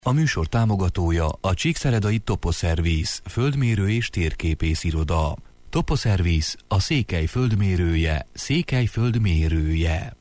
A műsor támogatója a Csíkszeredai Toposzerviz, földmérő és térképész iroda. Toposzerviz, a Székely földmérője, Székely földmérője.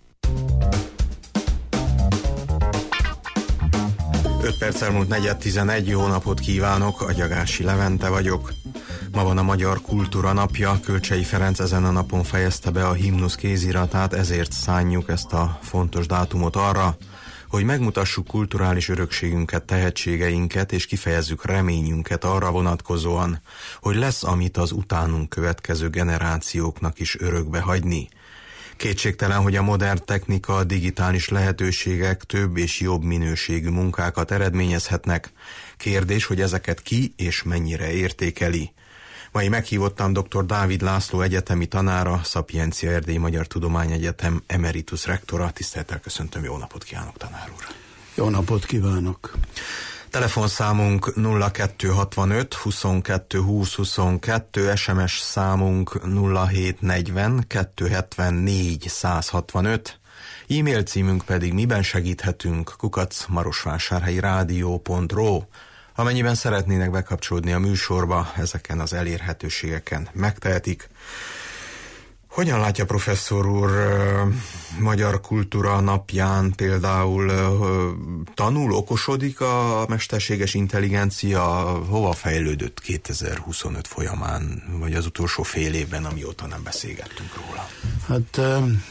5 perc elmúlt 4:11, jó napot kívánok, Agyagási Levente vagyok. Ma van a Magyar Kultúra Napja, Kölcsey Ferenc ezen a napon fejezte be a himnusz kéziratát, ezért szánjuk ezt a fontos dátumot arra, hogy megmutassuk kulturális örökségünket, tehetségeinket, és kifejezzük reményünket arra vonatkozóan, hogy lesz, amit az utánunk következő generációknak is örökbe hagyni. Kétségtelen, hogy a modern technika, a digitális lehetőségek több és jobb minőségű munkákat eredményezhetnek. Kérdés, hogy ezeket ki és mennyire értékeli. Mai meghívottam dr. Dávid László egyetemi tanára, Szapiencia Erdélyi Magyar Tudományegyetem emeritus rektora. Tisztelettel köszöntöm, jó napot kívánok, tanár úr! Jó napot kívánok! Telefonszámunk 0265 22 20 22, SMS számunk 0740 274 165, e-mail címünk pedig miben segíthetünk @marosvásárhelyirádió.ro. Amennyiben szeretnének bekapcsolódni a műsorba, ezeken az elérhetőségeken megtehetik. Hogyan látja, professzor úr, Magyar Kultúra Napján például tanul, okosodik a mesterséges intelligencia? Hova fejlődött 2025 folyamán, vagy az utolsó fél évben, amióta nem beszélgettünk róla? Hát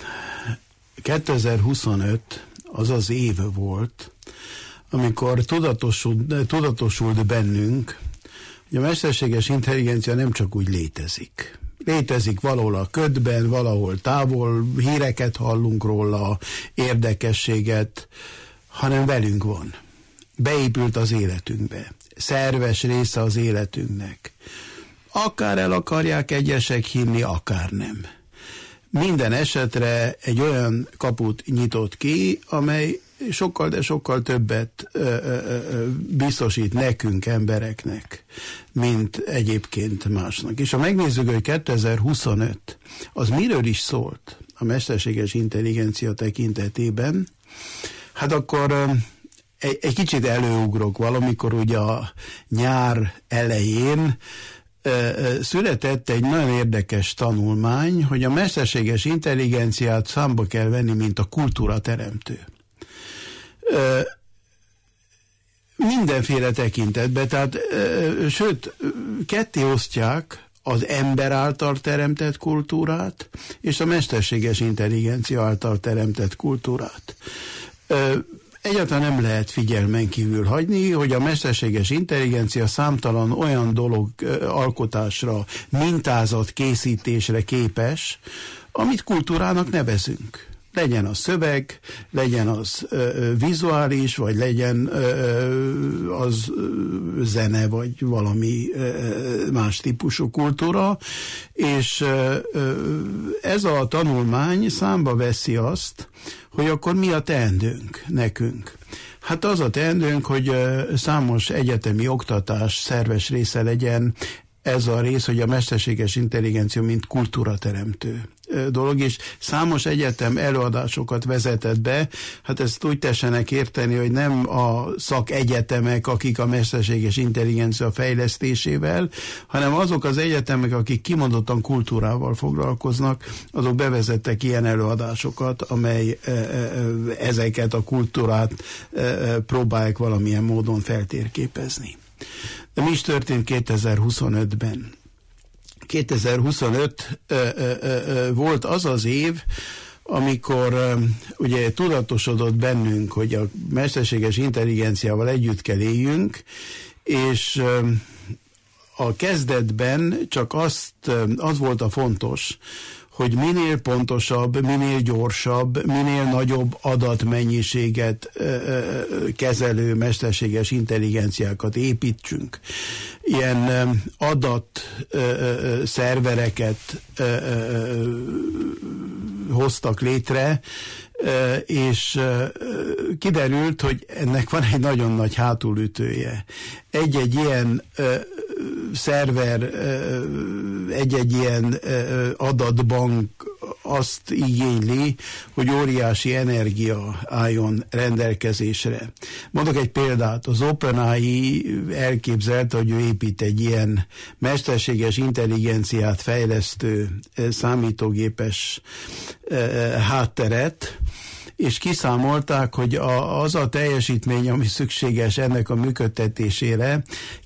2025 az az év volt, amikor tudatosult bennünk, hogy a mesterséges intelligencia nem csak úgy létezik. Létezik valahol a ködben, valahol távol, híreket hallunk róla, érdekességet, hanem velünk van. Beépült az életünkbe. Szerves része az életünknek. Akár el akarják egyesek hinni, akár nem. Minden esetre egy olyan kaput nyitott ki, amely sokkal, de sokkal többet biztosít nekünk, embereknek, mint egyébként másnak. És ha megnézzük, hogy 2025, az miről is szólt a mesterséges intelligencia tekintetében, hát akkor egy kicsit előugrok valamikor, ugye a nyár elején született egy nagyon érdekes tanulmány, hogy a mesterséges intelligenciát számba kell venni, mint a kultúrateremtő. Mindenféle tekintetben, tehát sőt, ketté osztják az ember által teremtett kultúrát, és a mesterséges intelligencia által teremtett kultúrát. Egyáltalán nem lehet figyelmen kívül hagyni, hogy a mesterséges intelligencia számtalan olyan dolog alkotásra, mintázat készítésre képes, amit kultúrának nevezünk. Legyen az szöveg, legyen az vizuális, vagy legyen az zene, vagy valami más típusú kultúra, és ez a tanulmány számba veszi azt, hogy akkor mi a teendőnk nekünk. Hát az a teendőnk, hogy számos egyetemi oktatás szerves része legyen ez a rész, hogy a mesterséges intelligencia mint kultúrateremtő dolog, és számos egyetem előadásokat vezetett be, hát ezt úgy tessenek érteni, hogy nem a szakegyetemek, akik a mesterséges intelligencia fejlesztésével, hanem azok az egyetemek, akik kimondottan kultúrával foglalkoznak, azok bevezettek ilyen előadásokat, amely ezeket a kultúrát próbálják valamilyen módon feltérképezni. De mi is történt 2025-ben? 2025 volt az az év, amikor ugye tudatosodott bennünk, hogy a mesterséges intelligenciával együtt kell éljünk, és a kezdetben csak az volt a fontos, hogy minél pontosabb, minél gyorsabb, minél nagyobb adatmennyiséget kezelő mesterséges intelligenciákat építsünk. Ilyen adatszervereket hoztak létre, és kiderült, hogy ennek van egy nagyon nagy hátulütője. Egy-egy ilyen szerver, egy-egy ilyen adatbank azt igényli, hogy óriási energia álljon rendelkezésre. Mondok egy példát, az OpenAI elképzelte, hogy ő épít egy ilyen mesterséges intelligenciát fejlesztő számítógépes hátteret, és kiszámolták, hogy az a teljesítmény, ami szükséges ennek a működtetésére,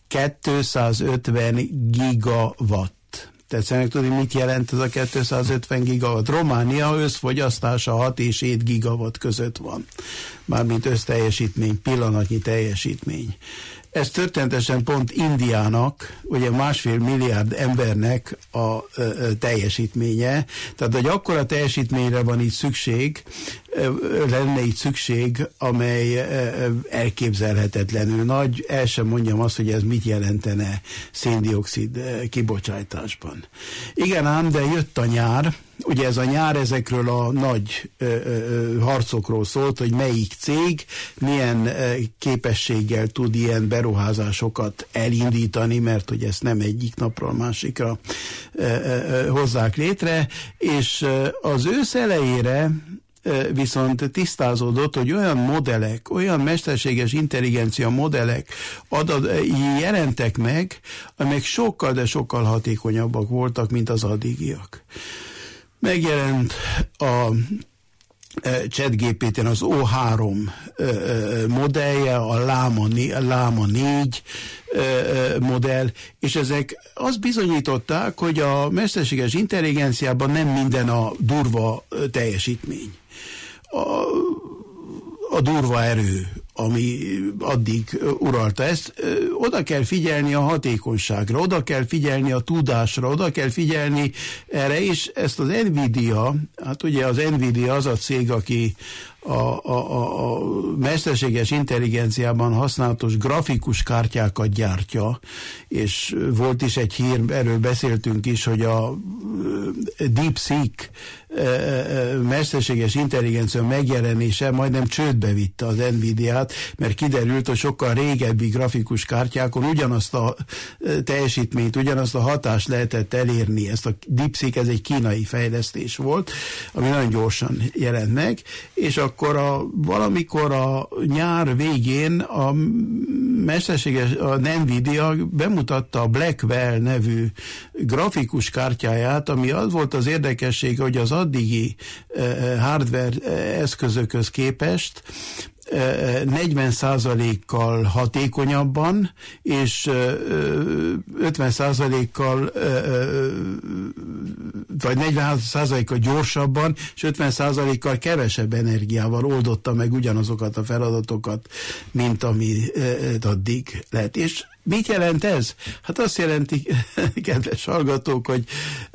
250 gigawatt. Tetszenek tudni, mit jelent ez a 250 gigawatt? Románia összfogyasztása 6 és 7 gigawatt között van. Mármint összteljesítmény, pillanatnyi teljesítmény. Ez történetesen pont Indiának, ugye 1,5 milliárd embernek a teljesítménye, tehát hogy akkora teljesítményre van itt szükség, lenne itt szükség, amely elképzelhetetlenül nagy. El sem mondjam azt, hogy ez mit jelentene szén-dioxid kibocsátásban. Igen ám, de jött a nyár, ugye ez a nyár ezekről a nagy harcokról szólt, hogy melyik cég milyen képességgel tud ilyen beruházásokat elindítani, mert hogy ezt nem egyik napról másikra hozzák létre, és az ősz elejére viszont tisztázódott, hogy olyan modellek, olyan mesterséges intelligencia modellek jelentek meg, amelyek sokkal, de sokkal hatékonyabbak voltak, mint az addigiak. Megjelent a ChatGPT-n az O3 modellje, a Llama 4 modell, és ezek azt bizonyították, hogy a mesterséges intelligenciában nem minden a durva teljesítmény. A durva erő, ami addig uralta ezt, oda kell figyelni a hatékonyságra, oda kell figyelni a tudásra, oda kell figyelni erre, és ezt az Nvidia, hát ugye az Nvidia az a cég, aki a mesterséges intelligenciában használatos grafikus kártyákat gyártja, és volt is egy hír, erről beszéltünk is, hogy a DeepSeek mesterséges intelligencia megjelenése majdnem csődbe vitte az Nvidiát, mert kiderült, hogy sokkal régebbi grafikus kártyákon ugyanazt a teljesítményt, ugyanazt a hatást lehetett elérni. Ezt a DeepSeek, ez egy kínai fejlesztés volt, ami nagyon gyorsan jelent meg, és akkor valamikor a nyár végén a Nvidia bemutatta a Blackwell nevű grafikus kártyáját, ami az volt az érdekessége, hogy az addigi hardware eszközökhöz képest 40%-kal hatékonyabban, és 50%-kal vagy 40%-kal gyorsabban, és 50%-kal kevesebb energiával oldotta meg ugyanazokat a feladatokat, mint ami addig lett. És mit jelent ez? Hát azt jelenti, kedves hallgatók, hogy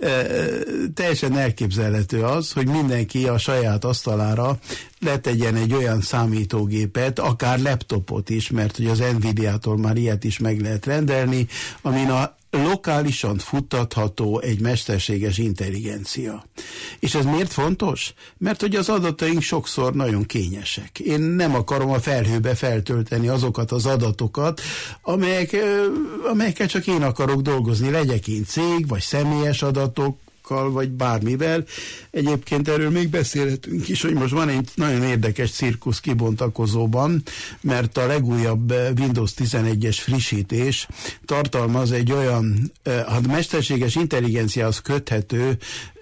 teljesen elképzelhető az, hogy mindenki a saját asztalára letegyen egy olyan számítógépet, akár laptopot is, mert hogy az Nvidia-tól már ilyet is meg lehet rendelni, amin a lokálisan futtatható egy mesterséges intelligencia. És ez miért fontos? Mert hogy az adataink sokszor nagyon kényesek. Én nem akarom a felhőbe feltölteni azokat az adatokat, amelyekkel csak én akarok dolgozni. Legyek én cég, vagy személyes adatok, vagy bármivel. Egyébként erről még beszélhetünk is, hogy most van egy nagyon érdekes cirkusz kibontakozóban, mert a legújabb Windows 11-es frissítés tartalmaz egy olyan mesterséges intelligenciához köthető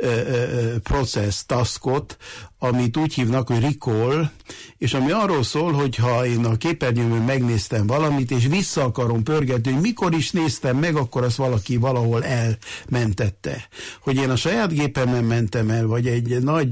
process taskot, amit úgy hívnak, hogy recall, és ami arról szól, hogy ha én a képernyőmön megnéztem valamit, és vissza akarom pörgetni, hogy mikor is néztem meg, akkor azt valaki valahol elmentette. Hogy én a saját gépemen mentem el, vagy egy nagy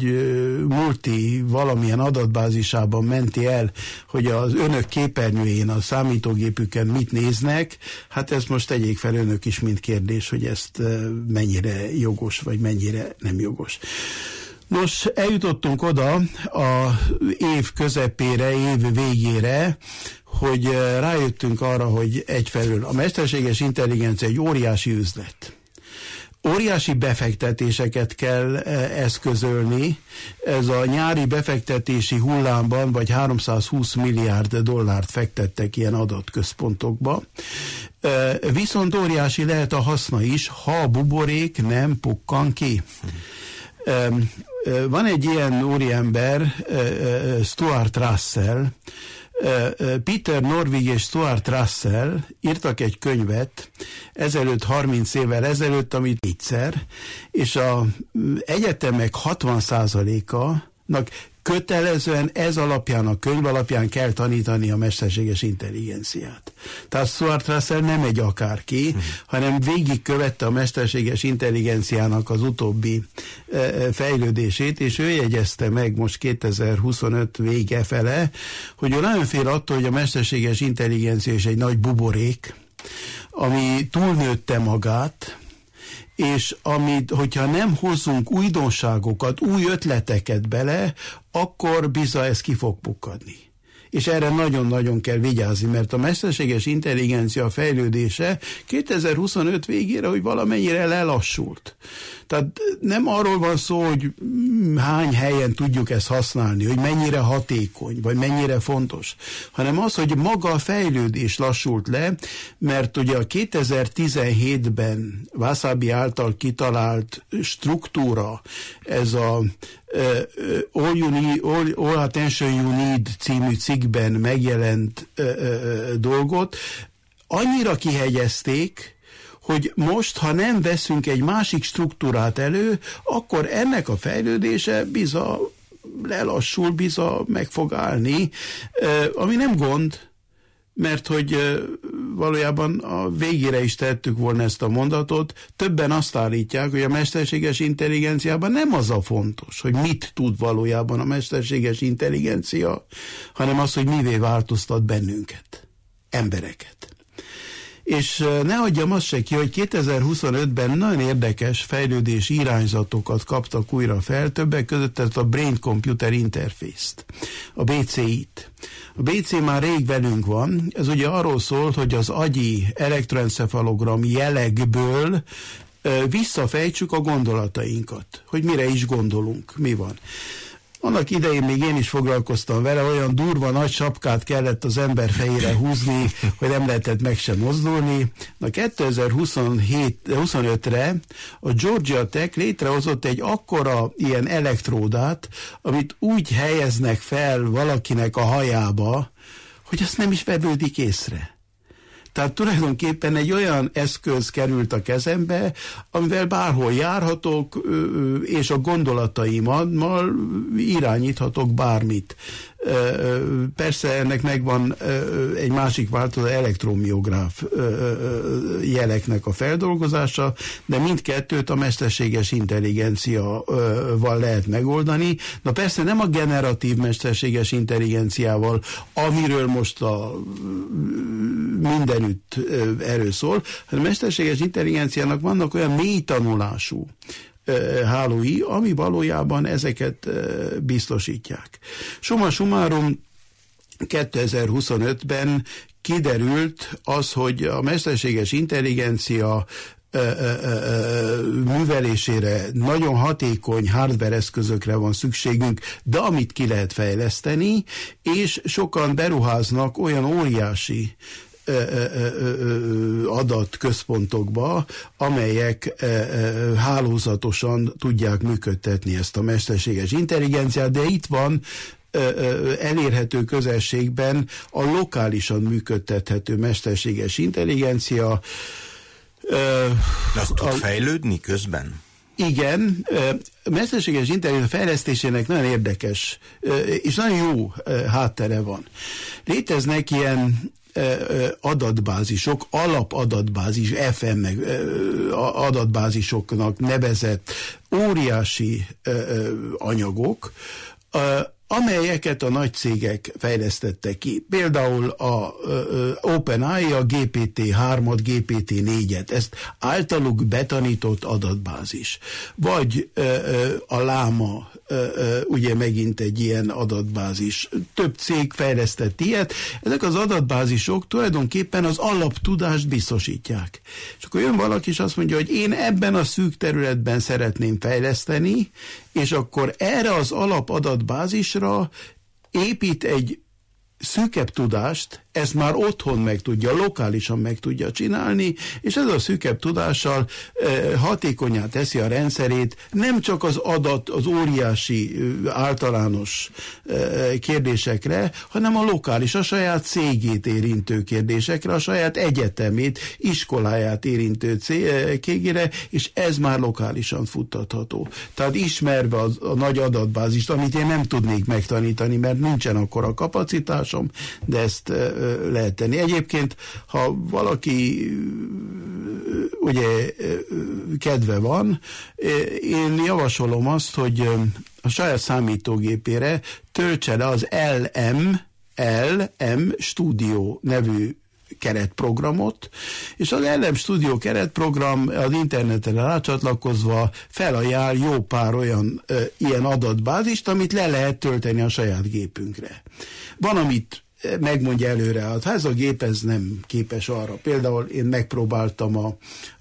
multi valamilyen adatbázisában menti el, hogy az önök képernyőjén, a számítógépüken mit néznek, hát ezt most tegyék fel önök is, mint kérdés, hogy ezt mennyire jogos, vagy mennyire nem jogos. Nos, eljutottunk oda a év közepére, év végére, hogy rájöttünk arra, hogy egyfelől a mesterséges intelligencia egy óriási üzlet. Óriási befektetéseket kell eszközölni. Ez a nyári befektetési hullámban vagy 320 milliárd dollárt fektettek ilyen adatközpontokba. Viszont óriási lehet a haszna is, ha a buborék nem pukkan ki. Van egy ilyen úriember, Stuart Russell, Peter Norvig és Stuart Russell írtak egy könyvet 30 évvel ezelőtt, amit egyszer, és az egyetemek 60%-nak kötelezően ez alapján, a könyv alapján kell tanítani a mesterséges intelligenciát. Tehát Stuart Russell nem egy akárki, hanem végigkövette a mesterséges intelligenciának az utóbbi fejlődését, és ő jegyezte meg most 2025 vége fele, hogy ő nagyon fél attól, hogy a mesterséges intelligencia is egy nagy buborék, ami túlnőtte magát, és hogyha nem hozzunk újdonságokat, új ötleteket bele, akkor bizony ez ki fog pukkadni. És erre nagyon-nagyon kell vigyázni, mert a mesterséges intelligencia fejlődése 2025 végére, hogy valamennyire lelassult. Tehát nem arról van szó, hogy hány helyen tudjuk ezt használni, hogy mennyire hatékony, vagy mennyire fontos, hanem az, hogy maga a fejlődés lassult le, mert ugye a 2017-ben Wasabi által kitalált struktúra, ez a All Attention You Need című cikkben megjelent dolgot, annyira kihegyezték, hogy most, ha nem veszünk egy másik struktúrát elő, akkor ennek a fejlődése bizony lelassul, bizony meg fog állni, ami nem gond, mert hogy valójában a végére is tettük volna ezt a mondatot, többen azt állítják, hogy a mesterséges intelligenciában nem az a fontos, hogy mit tud valójában a mesterséges intelligencia, hanem az, hogy mivé változtat bennünket, embereket. És ne hagyjam azt se ki, hogy 2025-ben nagyon érdekes fejlődési irányzatokat kaptak újra fel, többek között ezt a Brain Computer Interface-t, a BCI-t. A BC már rég velünk van, ez ugye arról szólt, hogy az agyi elektroencefalogram jelekből visszafejtsük a gondolatainkat, hogy mire is gondolunk, mi van. Annak idején még én is foglalkoztam vele, olyan durva nagy sapkát kellett az ember fejére húzni, hogy nem lehetett meg sem mozdulni. Na 2025-re a Georgia Tech létrehozott egy akkora ilyen elektródát, amit úgy helyeznek fel valakinek a hajába, hogy azt nem is vevődik észre. Tehát tulajdonképpen egy olyan eszköz került a kezembe, amivel bárhol járhatok, és a gondolataimmal irányíthatok bármit. Persze ennek megvan egy másik változat, elektromiográf jeleknek a feldolgozása, de mindkettőt a mesterséges intelligenciával lehet megoldani. Na persze nem a generatív mesterséges intelligenciával, amiről most mindenütt erről szól, hanem a mesterséges intelligenciának vannak olyan mély tanulású hálói, ami valójában ezeket biztosítják. Summa summarum 2025-ben kiderült az, hogy a mesterséges intelligencia művelésére nagyon hatékony hardware eszközökre van szükségünk, de amit ki lehet fejleszteni, és sokan beruháznak olyan óriási adatközpontokba, amelyek hálózatosan tudják működtetni ezt a mesterséges intelligenciát, de itt van elérhető közelségben a lokálisan működtethető mesterséges intelligencia. Az tud fejlődni közben? Igen, a mesterséges intelligencia fejlesztésének nagyon érdekes és nagyon jó háttere van. Léteznek ilyen adatbázisok, alapadatbázis, FM adatbázisoknak nevezett óriási anyagok, amelyeket a nagy cégek fejlesztettek ki. Például a OpenAI a GPT-3-at, GPT-4-et, ezt általuk betanított adatbázis. Vagy a Llama, ugye megint egy ilyen adatbázis. Több cég fejlesztett ilyet. Ezek az adatbázisok tulajdonképpen az alaptudást biztosítják. És akkor jön valaki, és azt mondja, hogy én ebben a szűk területben szeretném fejleszteni, és akkor erre az alapadatbázisra épít egy szűkebb tudást, ezt már otthon meg tudja, lokálisan meg tudja csinálni, és ez a szűkebb tudással hatékonyá teszi a rendszerét nem csak az adat, az óriási általános kérdésekre, hanem a lokális, a saját cégét érintő kérdésekre, a saját egyetemét, iskoláját érintő cégére, és ez már lokálisan futtatható. Tehát ismerve a nagy adatbázist, amit én nem tudnék megtanítani, mert nincsen akkora kapacitásom, de ezt lehet tenni. Egyébként, ha valaki ugye kedve van, én javasolom azt, hogy a saját számítógépére töltse le az LM Studio nevű keretprogramot, és az LM Studio keretprogram az internetre rácsatlakozva felajánl jó pár olyan ilyen adatbázist, amit le lehet tölteni a saját gépünkre. Van, amit megmondja előre, hát ez a gép ez nem képes arra. Például én megpróbáltam a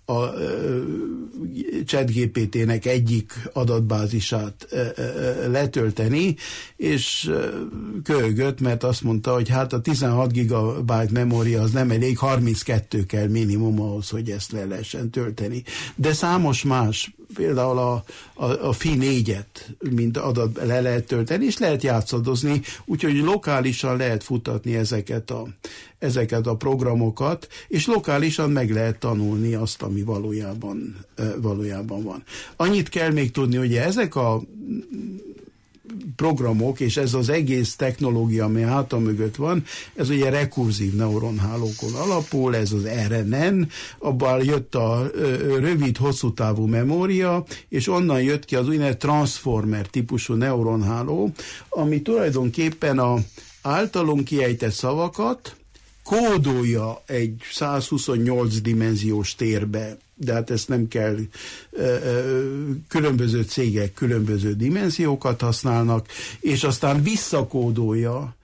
ChatGPT-nek egyik adatbázisát letölteni, és köhögött, mert azt mondta, hogy hát a 16 GB memória az nem elég, 32 kell minimum ahhoz, hogy ezt le lehessen tölteni. De számos más, például a Fi 4-et, mint adat le lehet tölteni, és lehet játszadozni, úgyhogy lokálisan lehet futtatni ezeket a programokat, és lokálisan meg lehet tanulni azt, ami valójában van. Annyit kell még tudni, hogy ezek a programok, és ez az egész technológia, ami háta mögött van, ez ugye rekurzív neuronhálókon alapul, ez az RNN, abban jött a rövid, hosszú távú memória, és onnan jött ki az úgynevezett transformer típusú neuronháló, ami tulajdonképpen a általunk kiejtett szavakat kódolja egy 128 dimenziós térbe, de hát ezt nem kell, különböző cégek különböző dimenziókat használnak, és aztán visszakódolja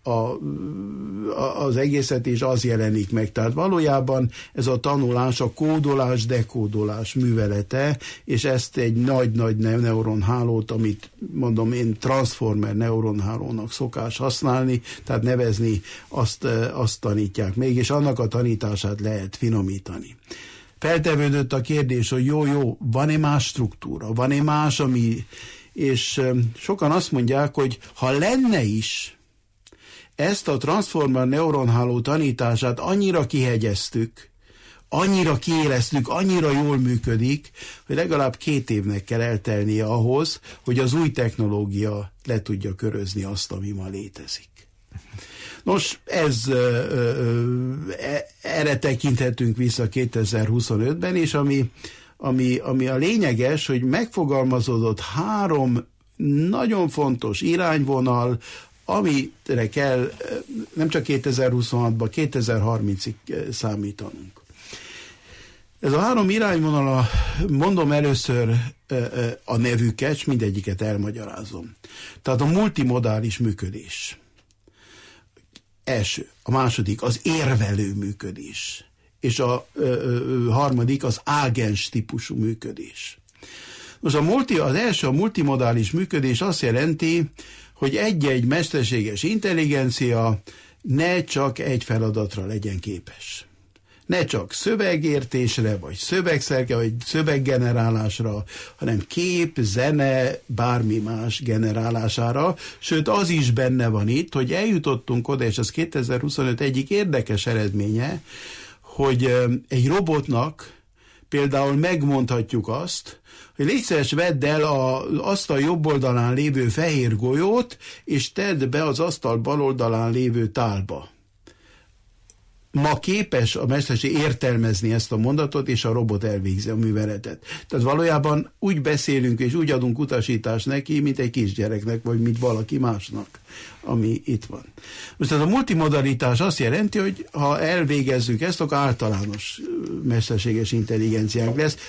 az egészet, és az jelenik meg. Tehát valójában ez a tanulás a kódolás-dekódolás művelete, és ezt egy nagy-nagy neuronhálót, amit mondom én transformer neuronhálónak szokás használni, tehát nevezni, azt tanítják még, és annak a tanítását lehet finomítani. Feltevődött a kérdés, hogy jó, van-e más struktúra, van-e más, ami... És sokan azt mondják, hogy ha lenne is, ezt a transformer neuronháló tanítását annyira kihegyeztük, annyira kiéleztük, annyira jól működik, hogy legalább 2 évnek kell eltelnie ahhoz, hogy az új technológia le tudja körözni azt, ami ma létezik. Nos, erre tekinthetünk vissza 2025-ben, és ami a lényeges, hogy megfogalmazódott 3 nagyon fontos irányvonal, amire kell nem csak 2026-ban, 2030-ig számítanunk. Ez a 3 irányvonal, mondom először a nevüket, és mindegyiket elmagyarázom. Tehát a multimodális működés. Első. A második az érvelő működés. És a harmadik az ágens típusú működés. Most az első, a multimodális működés azt jelenti, hogy egy-egy mesterséges intelligencia ne csak egy feladatra legyen képes. Ne csak szövegértésre, vagy szövegszerke, vagy szöveggenerálásra, hanem kép, zene, bármi más generálására. Sőt, az is benne van itt, hogy eljutottunk oda, és az 2025 egyik érdekes eredménye, hogy egy robotnak például megmondhatjuk azt, hogy légy szíves, vedd el az asztal jobb oldalán lévő fehér golyót, és tedd be az asztal bal oldalán lévő tálba. Ma képes a mesterség értelmezni ezt a mondatot, és a robot elvégzi a műveletet. Tehát valójában úgy beszélünk, és úgy adunk utasítást neki, mint egy kisgyereknek, vagy mint valaki másnak, ami itt van. Most ez a multimodalitás azt jelenti, hogy ha elvégezzük ezt, akkor általános mesterséges intelligenciánk lesz,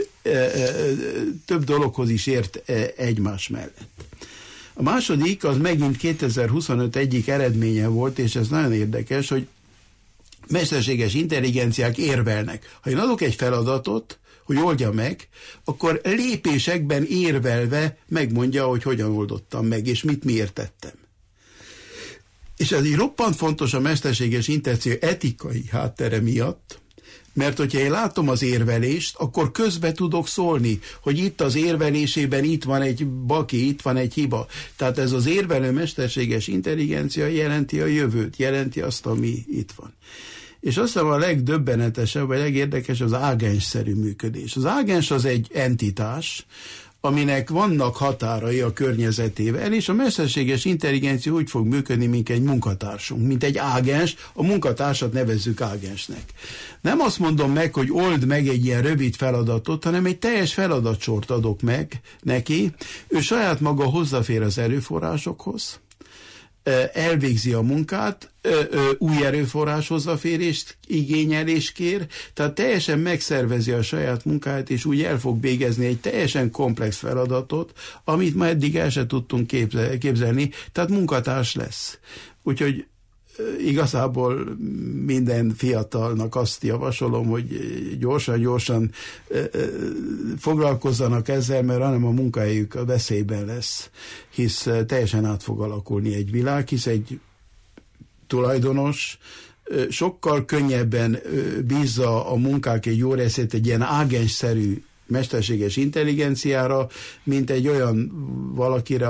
több dologhoz is ért egymás mellett. A második, az megint 2025 egyik eredménye volt, és ez nagyon érdekes, hogy mesterséges intelligenciák érvelnek. Ha én adok egy feladatot, hogy oldja meg, akkor lépésekben érvelve megmondja, hogy hogyan oldottam meg, és mit miért tettem. És ez így roppant fontos a mesterséges intelligencia etikai háttere miatt, mert hogyha én látom az érvelést, akkor közbe tudok szólni, hogy itt az érvelésében itt van egy baki, itt van egy hiba. Tehát ez az érvelő mesterséges intelligencia jelenti a jövőt, jelenti azt, ami itt van. És azt hiszem a legdöbbenetesebb, vagy legérdekesebb az ágensszerű működés. Az ágens az egy entitás, aminek vannak határai a környezetével, és a mesterséges intelligencia úgy fog működni, mint egy munkatársunk, mint egy ágens, a munkatársat nevezzük ágensnek. Nem azt mondom meg, hogy old meg egy ilyen rövid feladatot, hanem egy teljes feladatsort adok meg neki, ő saját maga hozzáfér az erőforrásokhoz, elvégzi a munkát, új erőforrás hozzáférést igényel és kér, tehát teljesen megszervezi a saját munkáját, és úgy el fog végezni egy teljesen komplex feladatot, amit ma eddig el se tudtunk képzelni, tehát munkatárs lesz. Úgyhogy igazából minden fiatalnak azt javasolom, hogy gyorsan foglalkozzanak ezzel, mert hanem a munkahelyük a veszélyben lesz, hisz teljesen át fog alakulni egy világ, hisz egy tulajdonos sokkal könnyebben bízza a munkák egy jó részét egy ilyen ágensszerű mesterséges intelligenciára, mint egy olyan valakire,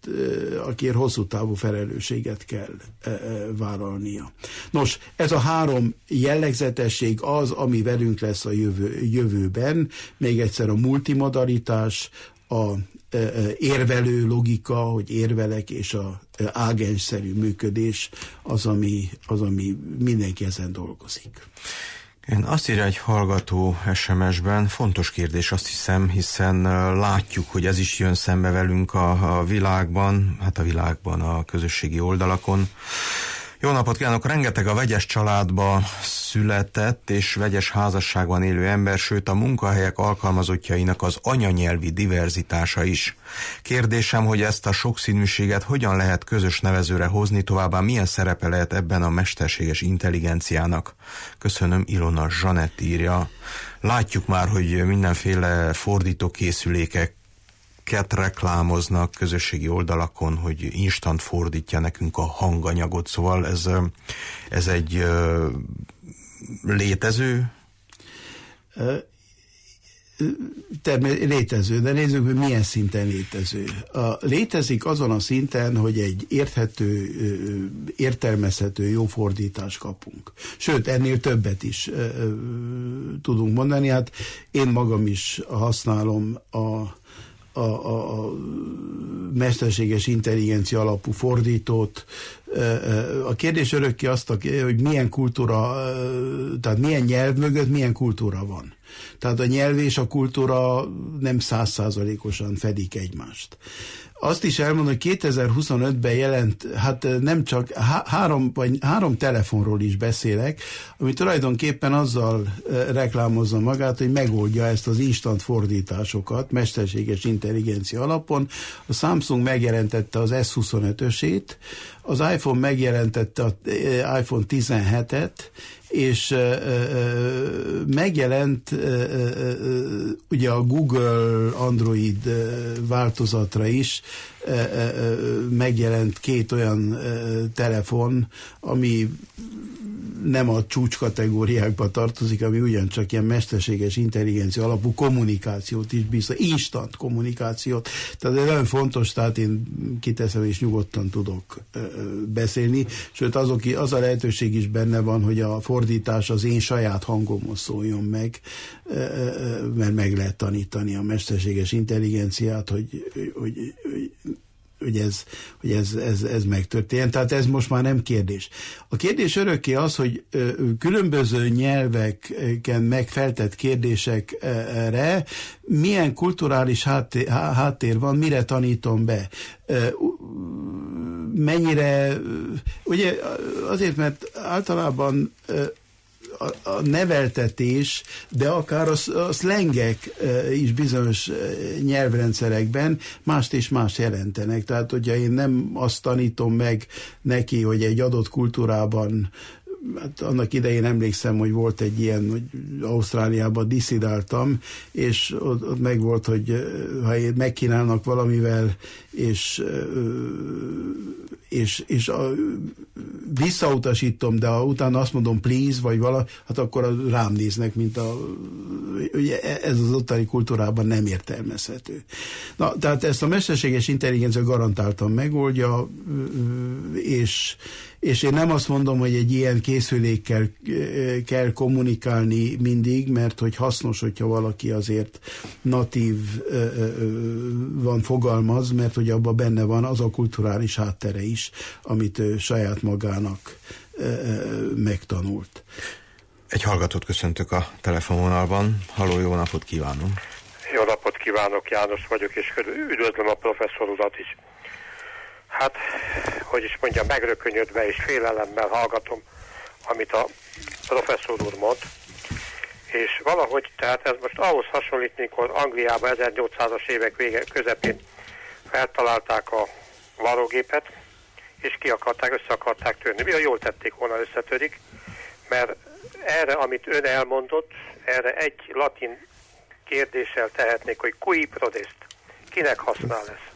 akire hosszú távú felelősséget kell vállalnia. Nos, ez a három jellegzetesség az, ami velünk lesz a jövőben. Még egyszer a multimodalitás, a érvelő logika, hogy érvelek, és a ágensszerű működés az, ami mindenki ezen dolgozik. Én azt írja egy hallgató SMS-ben, fontos kérdés azt hiszem, hiszen látjuk, hogy ez is jön szembe velünk a világban, a közösségi oldalakon. Jó napot kívánok! Rengeteg a vegyes családba született és vegyes házasságban élő ember, sőt a munkahelyek alkalmazottjainak az anyanyelvi diverzitása is. Kérdésem, hogy ezt a sokszínűséget hogyan lehet közös nevezőre hozni, továbbá milyen szerepe lehet ebben a mesterséges intelligenciának? Köszönöm, Ilona Zsanett írja. Látjuk már, hogy mindenféle fordítókészülékek reklámoznak közösségi oldalakon, hogy instant fordítja nekünk a hanganyagot, szóval ez egy létező? Létező, de nézzük, hogy milyen szinten létező. Létezik azon a szinten, hogy egy érthető, értelmezhető jó fordítást kapunk. Sőt, ennél többet is tudunk mondani. Hát én magam is használom a mesterséges intelligencia alapú fordítót. A kérdés örökké azt, hogy milyen kultúra, tehát milyen nyelv mögött milyen kultúra van. Tehát a nyelv és a kultúra nem 100%-osan fedik egymást. Azt is elmondom, hogy 2025-ben jelent, hát nem csak három telefonról is beszélek, ami tulajdonképpen azzal reklámozza magát, hogy megoldja ezt az instant fordításokat mesterséges intelligencia alapon. A Samsung megjelentette az S25-ösét, az iPhone megjelentette az iPhone 17-et, és megjelent ugye a Google Android változatra is, megjelent 2 olyan telefon, ami nem a csúcs kategóriákba tartozik, ami ugyancsak ilyen mesterséges intelligencia alapú kommunikációt is bízza, instant kommunikációt. Tehát ez nagyon fontos, tehát én kiteszem és nyugodtan tudok beszélni, sőt az a lehetőség is benne van, hogy a fordítás az én saját hangomhoz szóljon meg, mert meg lehet tanítani a mesterséges intelligenciát, hogy ez megtörténjen. Tehát ez most már nem kérdés. A kérdés örökké az, hogy különböző nyelveken megfeltett kérdésekre milyen kulturális háttér van, mire tanítom be. Mennyire, ugye azért, mert általában a neveltetés, de akár a szlengek is bizonyos nyelvrendszerekben mást és mást jelentenek. Tehát, hogyha én nem azt tanítom meg neki, hogy egy adott kultúrában, hát annak idején emlékszem, hogy volt egy ilyen, hogy Ausztráliában diszidáltam, és ott meg volt, hogy ha megkínálnak valamivel, és visszautasítom, de utána azt mondom please, vagy hát akkor rám néznek, mint ugye ez az ottani kultúrában nem értelmezhető. Na, tehát ezt a mesterséges intelligencia garantáltan megoldja, és én nem azt mondom, hogy egy ilyen készülékkel kell kommunikálni mindig, mert hogy hasznos, hogyha valaki azért natív van fogalmaz, mert hogy abban benne van az a kulturális háttere is, amit ő saját magának megtanult. Egy hallgatót köszöntök a telefonvonalban. Halló, jó napot kívánom! Jó napot kívánok, János vagyok, és üdvözlöm a professzor urat is. Hát, hogy is mondjam, megrökönyödve és félelemmel hallgatom, amit a professzor úr mond, és valahogy, tehát ez most ahhoz hasonlít, mikor Angliában 1800-as évek közepén feltalálták a varrógépet, és össze akarták törni. Milyen jól tették volna, összetörik, mert erre, amit ön elmondott, erre egy latin kérdéssel tehetnék, hogy cui prodest, kinek használ ez?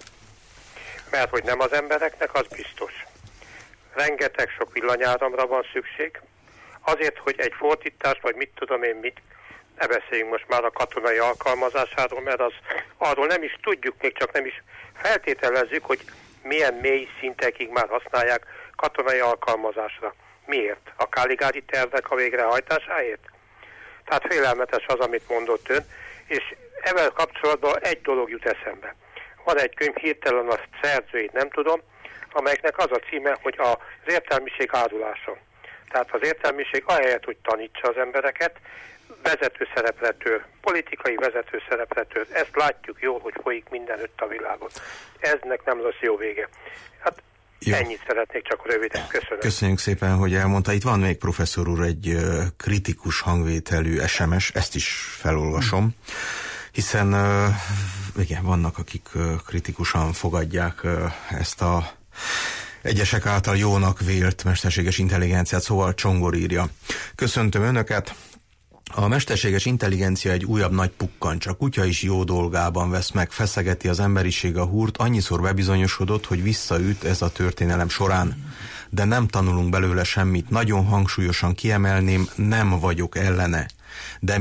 Mert hogy nem az embereknek, az biztos. Rengeteg sok villanyáramra van szükség. Azért, hogy egy fordítást, vagy mit tudom én mit, ne beszéljünk most már a katonai alkalmazásáról, mert arról nem is tudjuk, még csak nem is feltételezzük, hogy milyen mély szintekig már használják katonai alkalmazásra. Miért? A Caligari tervek a végrehajtásáért? Tehát félelmetes az, amit mondott ön, és ezzel kapcsolatban egy dolog jut eszembe. Van egy könyv, hirtelen a szerzőjét nem tudom, amelyeknek az a címe, hogy az értelmiség árulása. Tehát az értelmiség ahelyett, hogy tanítsa az embereket, vezető szerepre tör, politikai vezető szerepre tör. Ezt látjuk jól, hogy folyik mindenütt a világon. Eznek nem lesz jó vége. Hát jó. Ennyit szeretnék csak röviden. Köszönöm. Köszönjük szépen, hogy elmondta. Itt van még, professzor úr, egy kritikus hangvételű SMS, ezt is felolvasom. Hiszen igen, vannak, akik kritikusan fogadják ezt a egyesek által jónak vélt mesterséges intelligenciát, szóval Csongor írja. Köszöntöm Önöket! A mesterséges intelligencia egy újabb nagy pukkancs. A kutya is jó dolgában vesz meg, feszegeti az emberiség a húrt, annyiszor bebizonyosodott, hogy visszaüt ez a történelem során. De nem tanulunk belőle semmit. Nagyon hangsúlyosan kiemelném, nem vagyok ellene. De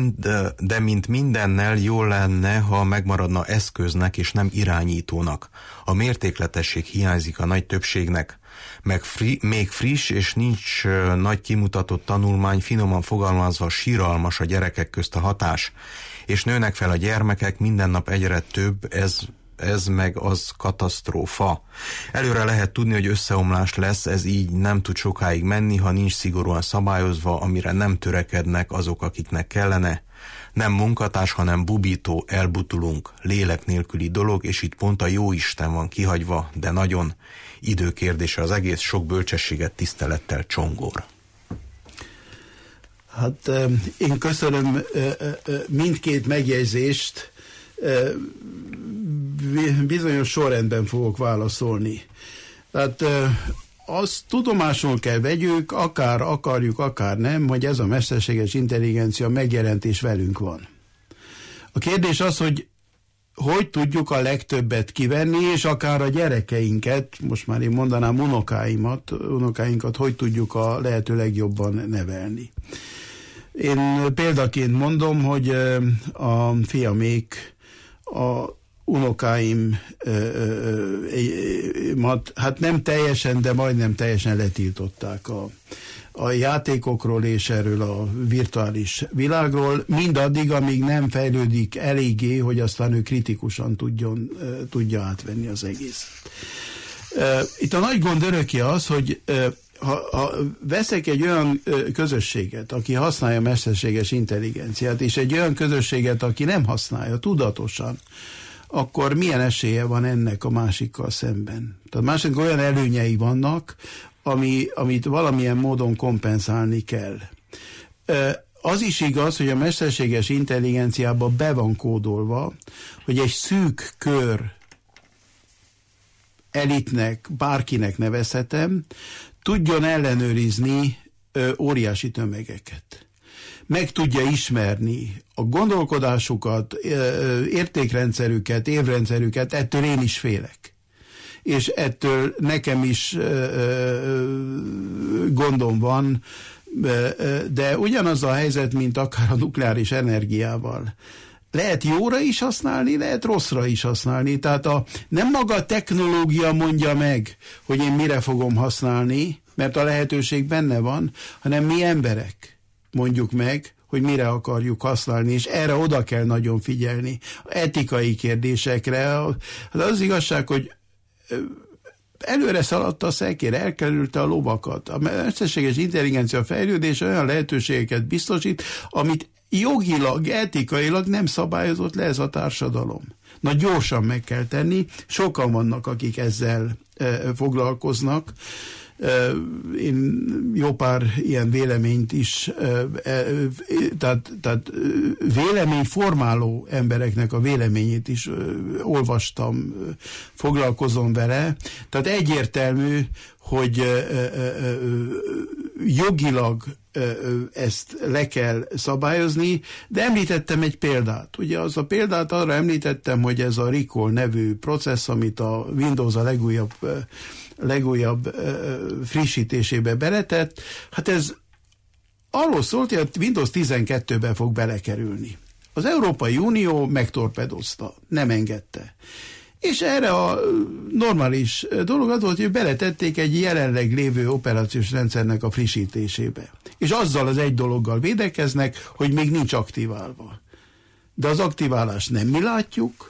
mint mindennel jó lenne, ha megmaradna eszköznek és nem irányítónak. A mértékletesség hiányzik a nagy többségnek. Még friss és nincs nagy kimutatott tanulmány, finoman fogalmazva síralmas a gyerekek közt a hatás, és nőnek fel a gyermekek, minden nap egyre több, ez meg az katasztrófa. Előre lehet tudni, hogy összeomlás lesz, ez így nem tud sokáig menni, ha nincs szigorúan szabályozva, amire nem törekednek azok, akiknek kellene. Nem munkatárs, hanem bubító, elbutulunk, lélek nélküli dolog, és itt pont a jóisten van kihagyva, de nagyon időkérdése az egész, sok bölcsességet, tisztelettel, Csongor. Hát én köszönöm mindkét megjegyzést, bizonyos sorrendben fogok válaszolni. Tehát azt tudomásul kell vegyük, akár akarjuk, akár nem, hogy ez a mesterséges intelligencia megjelent és velünk van. A kérdés az, hogy tudjuk a legtöbbet kivenni, és akár a gyerekeinket, most már én mondanám unokáinkat, hogy tudjuk a lehető legjobban nevelni. Én példaként mondom, hogy a fiamék, a unokáim hát nem teljesen, de majdnem teljesen letiltották a játékokról és erről a virtuális világról, mindaddig, amíg nem fejlődik eléggé, hogy aztán ő kritikusan tudja átvenni az egészet. Itt a nagy gond örökké az, hogy ha veszek egy olyan közösséget, aki használja a mesterséges intelligenciát, és egy olyan közösséget, aki nem használja tudatosan, akkor milyen esélye van ennek a másikkal szemben? Tehát másik olyan előnyei vannak, amit valamilyen módon kompenzálni kell. Az is igaz, hogy a mesterséges intelligenciában be van kódolva, hogy egy szűk kör elitnek, bárkinek nevezhetem, tudjon ellenőrizni óriási tömegeket. Meg tudja ismerni a gondolkodásukat, értékrendszerüket, évrendszerüket, ettől én is félek. és ettől nekem is gondom van, de ugyanaz a helyzet, mint akár a nukleáris energiával. Lehet jóra is használni, lehet rosszra is használni. Tehát nem maga a technológia mondja meg, hogy én mire fogom használni, mert a lehetőség benne van, hanem mi emberek mondjuk meg, hogy mire akarjuk használni, és erre oda kell nagyon figyelni. Etikai kérdésekre. Az igazság, hogy előre szaladt a szekér, elkerülte a lovakat. A mesterséges intelligencia fejlődése olyan lehetőségeket biztosít, amit jogilag, etikailag nem szabályozott le ez a társadalom. Na gyorsan meg kell tenni, sokan vannak, akik ezzel foglalkoznak. Én jó pár ilyen véleményt is, tehát véleményformáló embereknek a véleményét is olvastam, foglalkozom vele. Tehát egyértelmű, hogy jogilag ezt le kell szabályozni, de említettem egy példát. Ugye az a példát arra említettem, hogy ez a Recall nevű processz, amit a Windows a legújabb frissítésébe beletett, hát ez arról szólt, hogy a Windows 12-ben fog belekerülni. Az Európai Unió megtorpedozta, nem engedte. És erre a normális dolog az volt, hogy beletették egy jelenleg lévő operációs rendszernek a frissítésébe. És azzal az egy dologgal védekeznek, hogy még nincs aktiválva. De az aktiválást nem mi látjuk,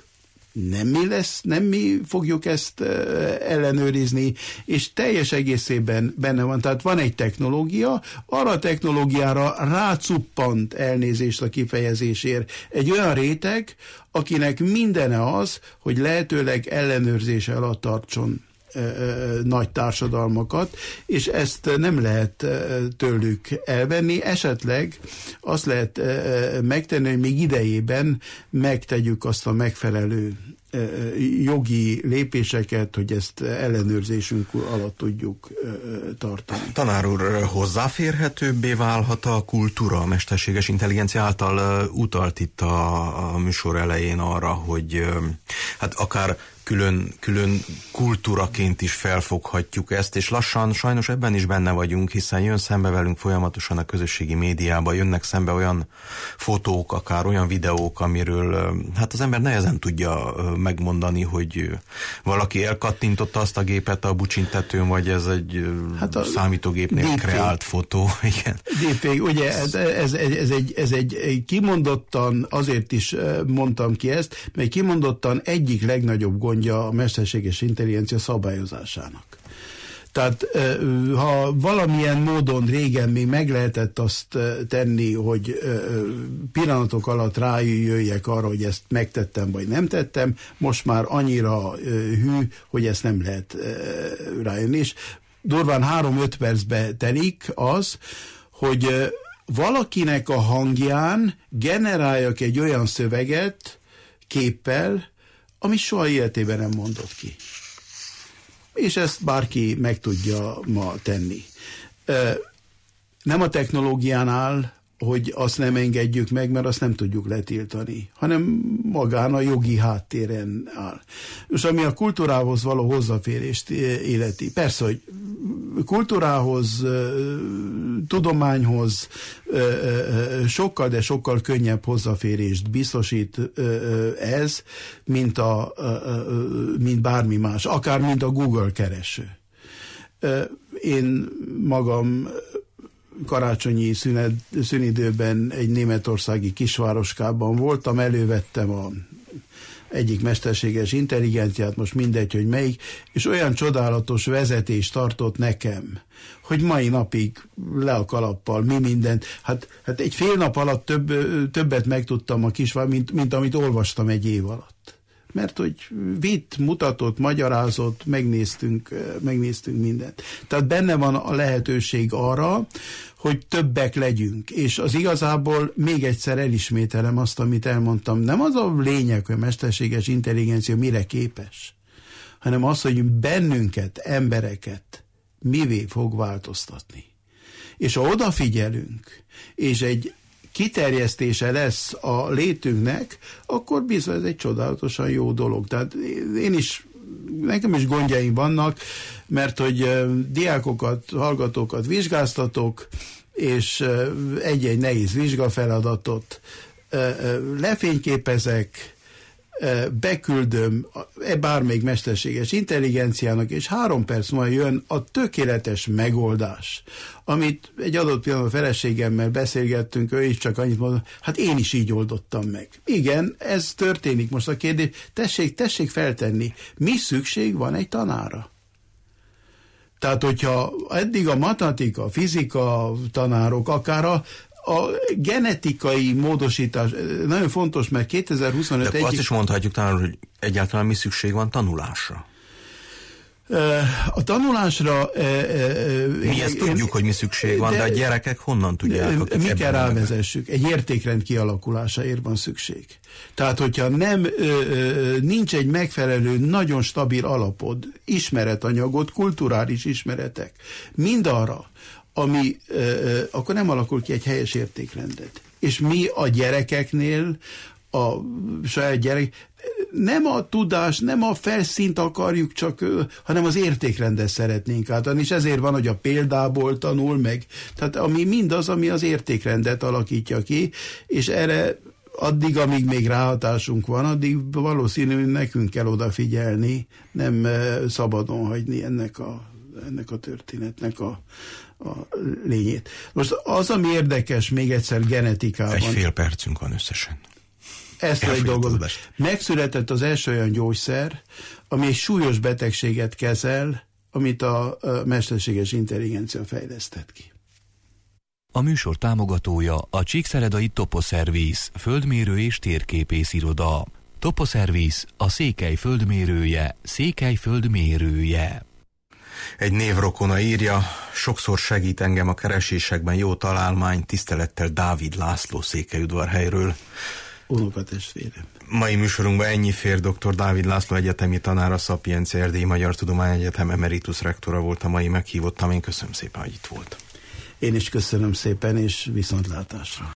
nem mi fogjuk ezt ellenőrizni, és teljes egészében benne van. Tehát van egy technológia, arra a technológiára rácuppant, elnézést a kifejezésért, egy olyan réteg, akinek mindene az, hogy lehetőleg ellenőrzése alatt tartson nagy társadalmakat, és ezt nem lehet tőlük elvenni. Esetleg azt lehet megtenni, hogy még idejében megtegyük azt a megfelelő jogi lépéseket, hogy ezt ellenőrzésünk alatt tudjuk tartani. Tanár úr, hozzáférhetőbbé válhat a kultúra a mesterséges intelligencia által? Utalt itt a műsor elején arra, hogy hát akár külön kultúraként is felfoghatjuk ezt, és lassan sajnos ebben is benne vagyunk, hiszen jön szembe velünk folyamatosan a közösségi médiában, jönnek szembe olyan fotók, akár olyan videók, amiről hát az ember nehezen tudja megmondani, hogy valaki elkattintotta azt a gépet a bucsintetőn, vagy ez egy számítógépnél kreált fotó. Igen. Deepfake, ugye ez egy kimondottan, azért is mondtam ki ezt, mert kimondottan egyik legnagyobb gondja a mesterséges intelligencia szabályozásának. Tehát ha valamilyen módon régen még meg lehetett azt tenni, hogy pillanatok alatt rájöjjek arra, hogy ezt megtettem vagy nem tettem, most már annyira hű, hogy ezt nem lehet rájönni. És durván 3-5 percbe telik az, hogy valakinek a hangján generáljak egy olyan szöveget képpel, amit soha életében nem mondott ki. És ezt bárki meg tudja ma tenni. Nem a technológián áll, hogy azt nem engedjük meg, mert azt nem tudjuk letiltani, hanem magán a jogi háttéren áll. És ami a kultúrához való hozzáférést illeti. Persze, hogy kultúrához, tudományhoz sokkal, de sokkal könnyebb hozzáférést biztosít ez, mint bármi más, akár mint a Google kereső. Én magam karácsonyi szünidőben egy németországi kisvároskában voltam, elővettem egyik mesterséges intelligenciát, most mindegy, hogy melyik, és olyan csodálatos vezetést tartott nekem, hogy mai napig le a kalappal, mi mindent. Hát egy fél nap alatt többet megtudtam a kisváros, mint amit olvastam egy év alatt. Mert hogy vitt, mutatott, magyarázott, megnéztünk mindent. Tehát benne van a lehetőség arra, hogy többek legyünk. És az igazából még egyszer elismételem azt, amit elmondtam. Nem az a lényeg, hogy a mesterséges intelligencia mire képes, hanem az, hogy bennünket, embereket mivé fog változtatni. És ha odafigyelünk, és egy kiterjesztése lesz a létünknek, akkor bizony ez egy csodálatosan jó dolog. Tehát én is nekem is gondjaim vannak, mert hogy diákokat, hallgatókat vizsgáztatok, és egy-egy nehéz vizsgafeladatot lefényképezek, beküldöm bármelyik mesterséges intelligenciának, és 3 perc múlva jön a tökéletes megoldás, amit egy adott pillanatban a feleségemmel beszélgettünk, ő is csak annyit mondott, hát én is így oldottam meg. Igen, ez történik. Most a kérdés, tessék feltenni, mi szükség van egy tanára? Tehát, hogyha eddig a matematika, fizika tanárok, akár a genetikai módosítás nagyon fontos, mert 2025... De azt is mondhatjuk talán, hogy egyáltalán mi szükség van tanulásra. A tanulásra... Mi ezt tudjuk, hogy mi szükség van, de a gyerekek honnan tudják? Mi kell rávezessük? Egy értékrend kialakulásáért van szükség. Tehát, hogyha nincs egy megfelelő, nagyon stabil alapod, ismeretanyagod, kulturális ismeretek, mindarra, ami akkor nem alakul ki egy helyes értékrendet. És mi a gyerekeknél, a saját gyerek, nem a tudás, nem a felszínt akarjuk csak, hanem az értékrendet szeretnénk átadni, és ezért van, hogy a példából tanul meg. Tehát mindaz, ami az értékrendet alakítja ki, és erre addig, amíg még ráhatásunk van, addig valószínű, nekünk kell odafigyelni, nem szabadon hagyni ennek a történetnek a lényét. Most az, ami érdekes, még egyszer genetikában... Egy fél percünk van összesen. Ezt egy dolgot. Megszületett az első olyan gyógyszer, ami egy súlyos betegséget kezel, amit a mesterséges intelligencia fejlesztett ki. A műsor támogatója a Csíkszeredai Toposzerviz, földmérő és térképész iroda. Toposzerviz, a Székely földmérője, Székely földmérője. Egy névrokona írja, sokszor segít engem a keresésekben jó találmány, tisztelettel Dávid László Székelyudvarhelyről. Unokatestvérem. Mai műsorunkban ennyi fér. Dr. Dávid László egyetemi tanára, Sapientia Erdélyi Magyar Tudományegyetem emeritus rektora volt a mai meghívottam. Én köszönöm szépen, hogy itt volt. Én is köszönöm szépen, és viszontlátásra.